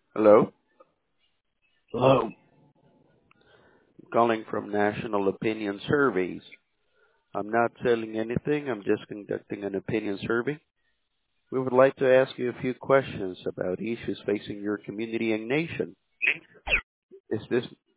Hello, Hello. calling from National Opinion Surveys. I'm not selling anything, I'm just conducting an opinion survey. We would like to ask you a few questions about issues facing your community and nation. Is this